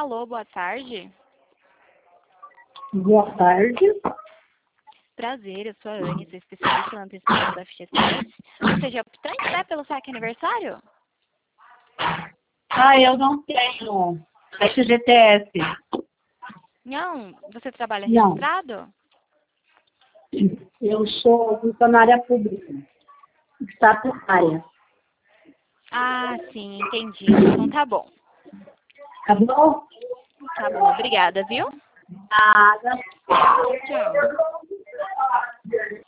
Alô, boa tarde. Boa tarde. Prazer, eu sou a Anne, sou especialista na antecipação da FGTS. Você já optante, né, pelo saque aniversário? Eu não tenho FGTS. Não, você trabalha Não. registrado? Eu sou funcionária pública, estatutária. Ah, sim, entendi. Então tá bom. Tá bom? Tá bom, obrigada, viu? Nada. Tchau.